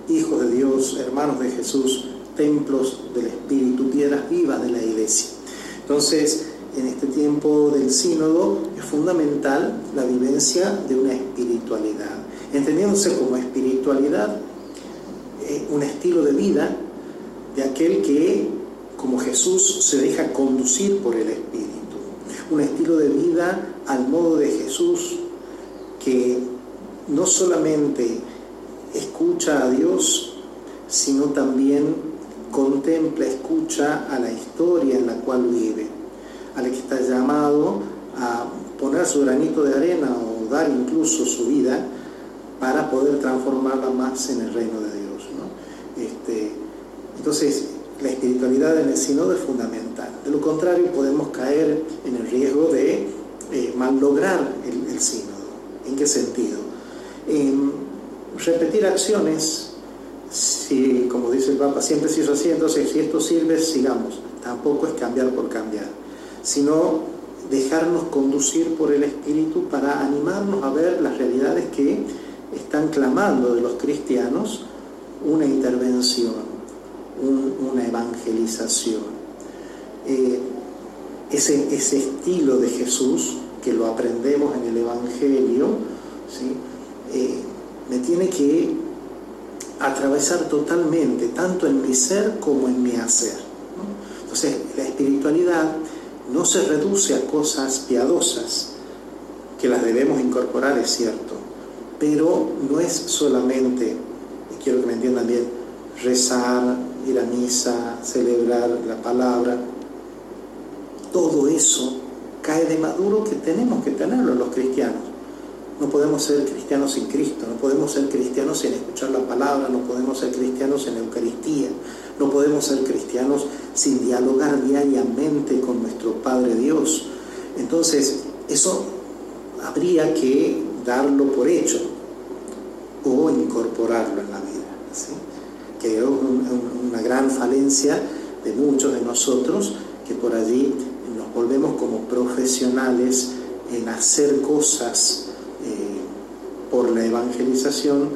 hijos de Dios, hermanos de Jesús, templos del Espíritu, piedras vivas de la Iglesia. Entonces, en este tiempo del sínodo es fundamental la vivencia de una espiritualidad, entendiéndose como espiritualidad eh, un estilo de vida de aquel que, como Jesús, se deja conducir por el Espíritu, un estilo de vida al modo de Jesús, que no solamente escucha a Dios, sino también contempla, escucha a la historia en la cual vive, al que está llamado a poner su granito de arena o dar incluso su vida para poder transformarla más en el reino de Dios, ¿no? Este, entonces, la espiritualidad en el sínodo es fundamental. De lo contrario, podemos caer en el riesgo de eh, malograr el, el sínodo. ¿En qué sentido? En repetir acciones, si, como dice el Papa, siempre se hizo así, entonces si esto sirve, sigamos. Tampoco es cambiar por cambiar, sino dejarnos conducir por el Espíritu para animarnos a ver las realidades que están clamando de los cristianos, una intervención, un, una evangelización. Eh, ese, ese estilo de Jesús, que lo aprendemos en el Evangelio, ¿sí? eh, me tiene que atravesar totalmente, tanto en mi ser como en mi hacer, ¿no? Entonces, la espiritualidad no se reduce a cosas piadosas, que las debemos incorporar, es cierto, pero no es solamente, y quiero que me entiendan bien, rezar, ir a misa, celebrar la palabra. Todo eso cae de maduro que tenemos que tenerlo los cristianos. No podemos ser cristianos sin Cristo, no podemos ser cristianos sin escuchar la palabra, no podemos ser cristianos en la Eucaristía, no podemos ser cristianos sin dialogar diariamente con nuestro Padre Dios. Entonces, eso habría que darlo por hecho o incorporarlo en la vida, ¿sí? Que es un, una gran falencia de muchos de nosotros, que por allí nos volvemos como profesionales en hacer cosas eh, por la evangelización,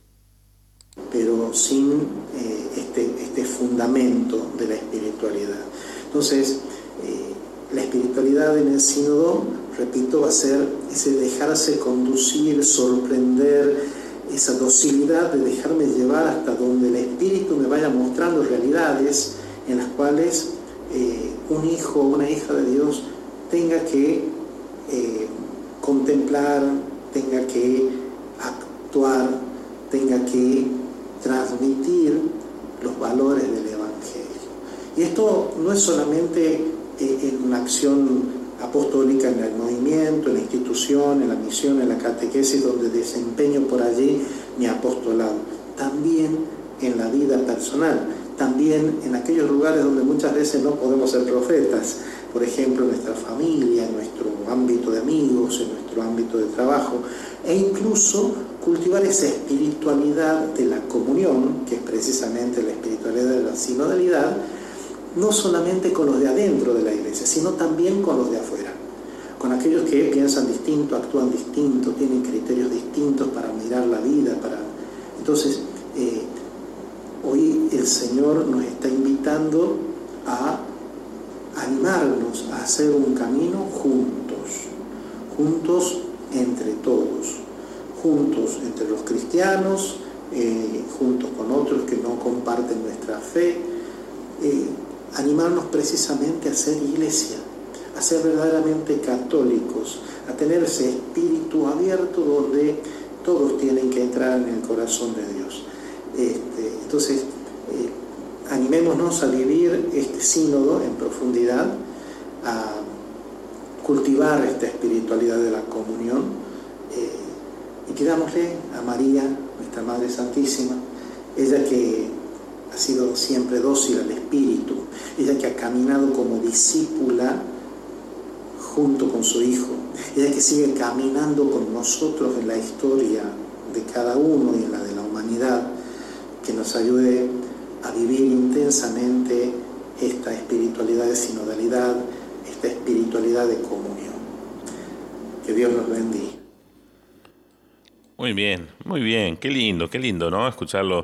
pero sin eh, este, este fundamento de la espiritualidad. Entonces, eh, la espiritualidad en el sínodo, repito, va a ser ese dejarse conducir, sorprender, esa docilidad de dejarme llevar hasta donde el Espíritu me vaya mostrando realidades en las cuales eh, un hijo o una hija de Dios tenga que eh, contemplar, tenga que actuar, tenga que transmitir los valores del Evangelio. Y esto no es solamente eh, en una acción apostólica, en el movimiento, en la institución, en la misión, en la catequesis, donde desempeño por allí mi apostolado. También en la vida personal, también en aquellos lugares donde muchas veces no podemos ser profetas, por ejemplo, en nuestra familia, en nuestro ámbito de amigos, en nuestro ámbito de trabajo, e incluso cultivar esa espiritualidad de la comunión, que es precisamente la espiritualidad de la sinodalidad, no solamente con los de adentro de la iglesia, sino también con los de afuera, con aquellos que piensan distinto, actúan distinto, tienen criterios distintos para mirar la vida. Para... Entonces, eh, hoy el Señor nos está invitando a animarnos a hacer un camino juntos, juntos entre todos, juntos entre los cristianos, eh, juntos con otros que no comparten nuestra fe, eh, animarnos precisamente a ser iglesia, a ser verdaderamente católicos, a tener ese espíritu abierto donde todos tienen que entrar en el corazón de Dios. Este, entonces, eh, animémonos a vivir este sínodo en profundidad, a cultivar esta espiritualidad de la comunión, eh, y pidámosle a María, nuestra Madre Santísima, ella que ha sido siempre dócil al Espíritu, ella que ha caminado como discípula junto con su Hijo, ella que sigue caminando con nosotros en la historia de cada uno y en la de la humanidad, que nos ayude a vivir intensamente esta espiritualidad de sinodalidad, esta espiritualidad de comunión. Que Dios nos bendiga. Muy bien, muy bien, qué lindo, qué lindo, ¿no? Escucharlo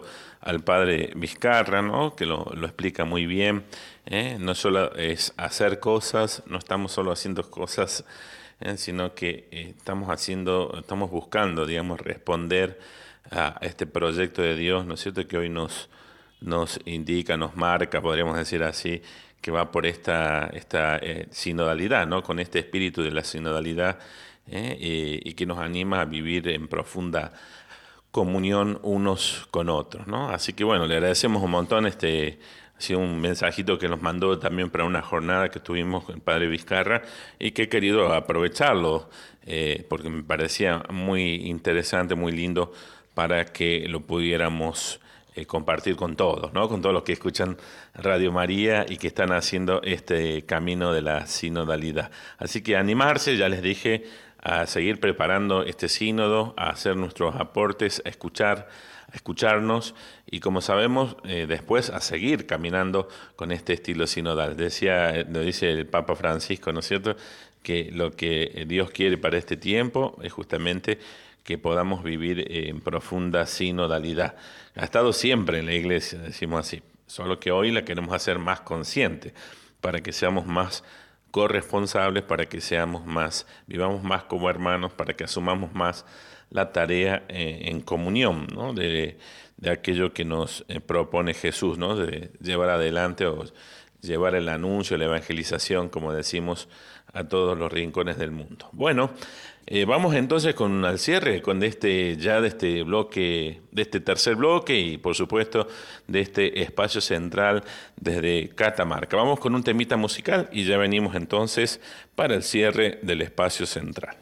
al padre Vizcarra, ¿no? Que lo, lo explica muy bien. ¿eh? No solo es hacer cosas, no estamos solo haciendo cosas, ¿eh? sino que eh, estamos haciendo, estamos buscando, digamos, responder a este proyecto de Dios, ¿no es cierto?, que hoy nos, nos indica, nos marca, podríamos decir así, que va por esta, esta eh, sinodalidad, ¿no? Con este espíritu de la sinodalidad, ¿eh? y, y que nos anima a vivir en profunda comunión unos con otros, ¿no? Así que bueno, le agradecemos un montón. Este ha sido un mensajito que nos mandó también para una jornada que tuvimos con el padre Vizcarra y que he querido aprovecharlo eh, porque me parecía muy interesante, muy lindo, para que lo pudiéramos eh, compartir con todos, ¿no? Con todos los que escuchan Radio María y que están haciendo este camino de la sinodalidad. Así que animarse, ya les dije, a seguir preparando este sínodo, a hacer nuestros aportes, a escuchar, a escucharnos y, como sabemos, eh, después a seguir caminando con este estilo sinodal. Decía, lo dice el Papa Francisco, ¿no es cierto?, que lo que Dios quiere para este tiempo es justamente que podamos vivir en profunda sinodalidad. Ha estado siempre en la Iglesia, decimos así, solo que hoy la queremos hacer más consciente, para que seamos más corresponsables, para que seamos más, vivamos más como hermanos, para que asumamos más la tarea eh, en comunión, ¿no? de, de aquello que nos eh, propone Jesús, ¿no? De llevar adelante o llevar el anuncio, la evangelización, como decimos, a todos los rincones del mundo. Bueno, eh, vamos entonces con al cierre, con de este ya de este bloque, de este tercer bloque y por supuesto de este espacio central desde Catamarca. Vamos con un temita musical y ya venimos entonces para el cierre del espacio central.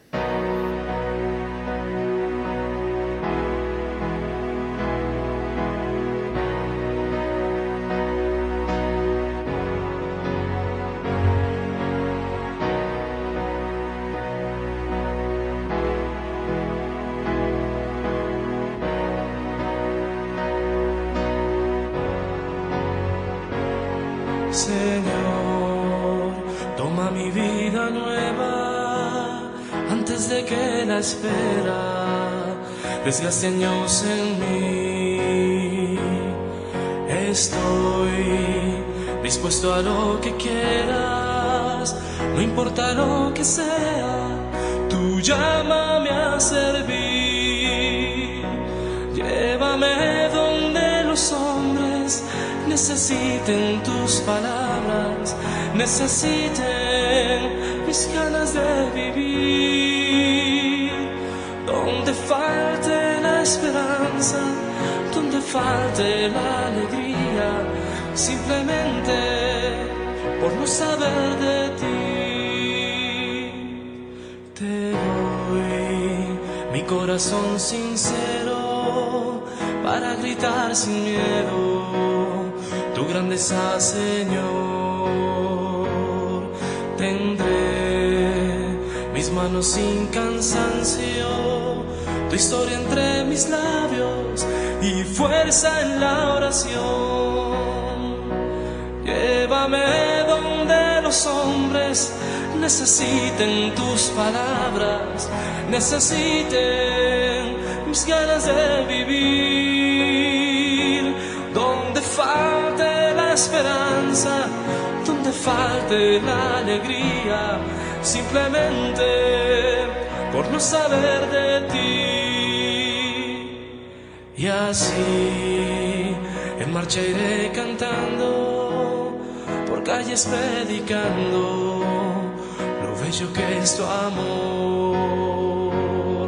Señor, toma mi vida nueva antes de que la espera desgaste años en mí. Estoy dispuesto a lo que quieras, no importa lo que sea, tú llámame a servir. Llévame donde los hombres necesiten tus palabras, necesiten mis ganas de vivir. Donde falte la esperanza, donde falte la alegría, simplemente por no saber de ti. Te doy mi corazón sincero para gritar sin miedo tu grandeza, Señor. Tendré mis manos sin cansancio, tu historia entre mis labios y fuerza en la oración. Llévame donde los hombres necesiten tus palabras, necesiten mis ganas de vivir. Donde falte la esperanza, donde falte la alegría, simplemente por no saber de ti. Y así en marcha iré cantando, por calles predicando lo bello que es tu amor.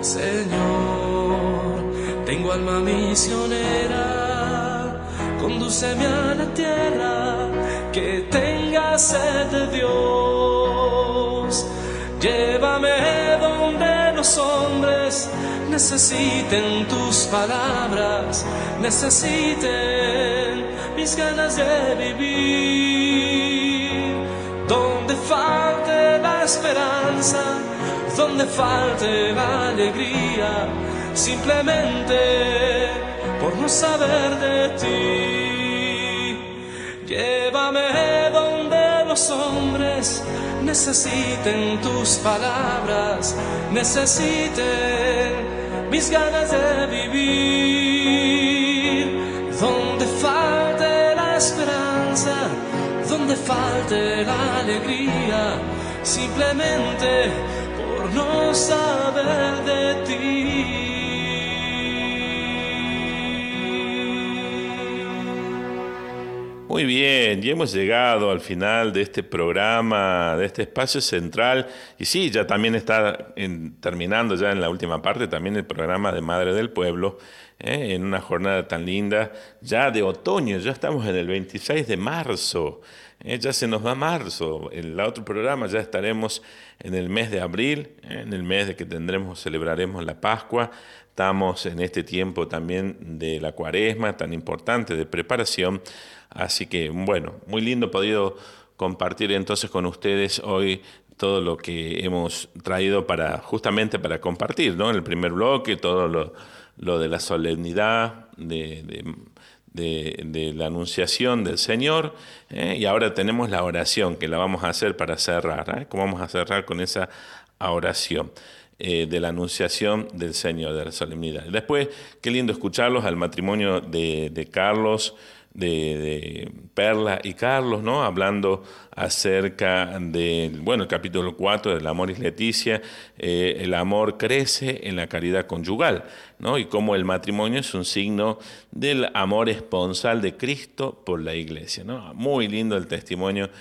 Señor, tengo alma misionera, condúceme a la tierra que tenga sed de Dios. Llévame donde los hombres necesiten tus palabras, necesiten mis ganas de vivir. Donde falte la esperanza, donde falte la alegría, simplemente por no saber de ti. Llévame donde los hombres necesiten tus palabras, necesiten mis ganas de vivir. esperanza, donde falte la alegría, simplemente por no saber de ti. Muy bien, y hemos llegado al final de este programa, de este espacio central. Y sí, ya también está en, terminando ya en la última parte también el programa de Madre del Pueblo, ¿eh? En una jornada tan linda, ya de otoño, ya estamos en el veintiséis de marzo. Eh, ya se nos va marzo. En el otro programa ya estaremos en el mes de abril, eh, en el mes de que tendremos, celebraremos la Pascua. Estamos en este tiempo también de la Cuaresma, tan importante, de preparación. Así que, bueno, muy lindo podido compartir entonces con ustedes hoy todo lo que hemos traído para, justamente para compartir, ¿no? En el primer bloque, todo lo, lo de la solemnidad, de... de De, de la anunciación del Señor, ¿eh? Y ahora tenemos la oración que la vamos a hacer para cerrar, ¿eh? ¿Cómo vamos a cerrar con esa oración eh, de la anunciación del Señor, de la solemnidad? Después, qué lindo escucharlos al matrimonio de, de Carlos, de, de Perla y Carlos, ¿no? Hablando acerca del, bueno, el capítulo cuatro del Amoris Laetitia, eh, el amor crece en la caridad conyugal, ¿no? Y cómo el matrimonio es un signo del amor esponsal de Cristo por la Iglesia, ¿no? Muy lindo el testimonio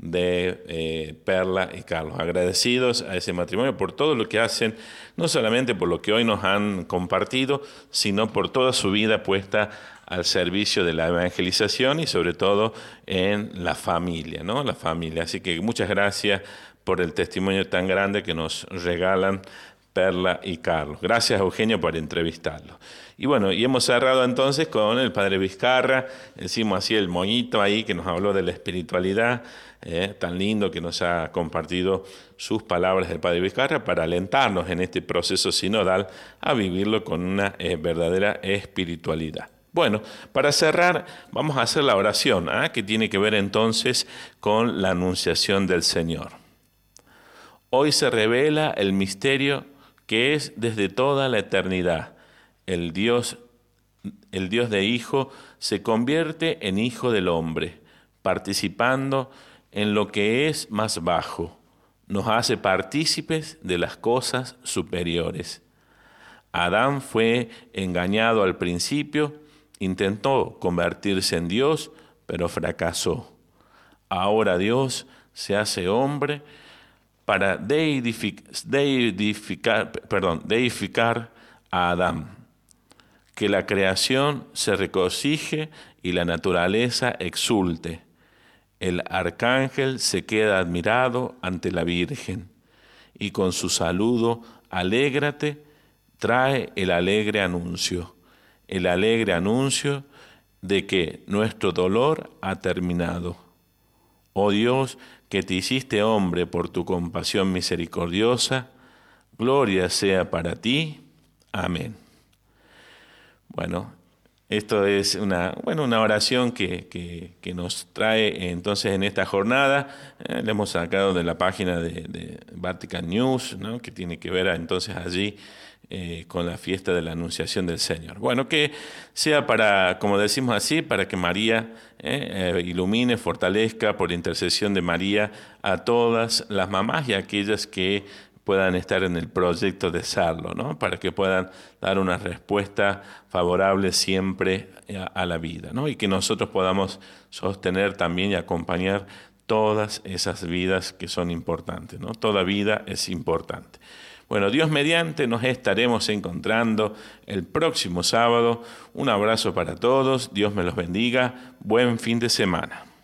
de eh, Perla y Carlos, agradecidos a ese matrimonio por todo lo que hacen, no solamente por lo que hoy nos han compartido, sino por toda su vida puesta al servicio de la evangelización y sobre todo en la familia, ¿no? La familia. Así que muchas gracias por el testimonio tan grande que nos regalan Perla y Carlos. Gracias, Eugenio, por entrevistarlos. Y bueno, y hemos cerrado entonces con el padre Vizcarra, decimos así el moñito ahí que nos habló de la espiritualidad, eh, tan lindo que nos ha compartido sus palabras del padre Vizcarra para alentarnos en este proceso sinodal a vivirlo con una eh, verdadera espiritualidad. Bueno, para cerrar vamos a hacer la oración, ¿eh? Que tiene que ver entonces con la anunciación del Señor. Hoy se revela el misterio que es desde toda la eternidad. El Dios, el Dios de Hijo se convierte en Hijo del hombre, participando en lo que es más bajo. Nos hace partícipes de las cosas superiores. Adán fue engañado al principio, intentó convertirse en Dios, pero fracasó. Ahora Dios se hace hombre para deidificar, deidificar, perdón, deificar a Adán. Que la creación se regocije y la naturaleza exulte. El arcángel se queda admirado ante la Virgen y con su saludo, alégrate, trae el alegre anuncio. El alegre anuncio de que nuestro dolor ha terminado. Oh Dios, que te hiciste hombre por tu compasión misericordiosa, gloria sea para ti. Amén. Bueno, esto es una, bueno, una oración que, que, que nos trae entonces en esta jornada. Eh, la hemos sacado de la página de, de Vatican News, ¿no? Que tiene que ver entonces allí Eh, con la fiesta de la Anunciación del Señor. Bueno, que sea para, como decimos así, para que María eh, eh, ilumine, fortalezca por intercesión de María a todas las mamás y a aquellas que puedan estar en el proyecto de serlo, ¿no? Para que puedan dar una respuesta favorable siempre a, a la vida, ¿no? Y que nosotros podamos sostener también y acompañar todas esas vidas que son importantes, ¿no? Toda vida es importante. Bueno, Dios mediante, nos estaremos encontrando el próximo sábado. Un abrazo para todos, Dios me los bendiga, buen fin de semana.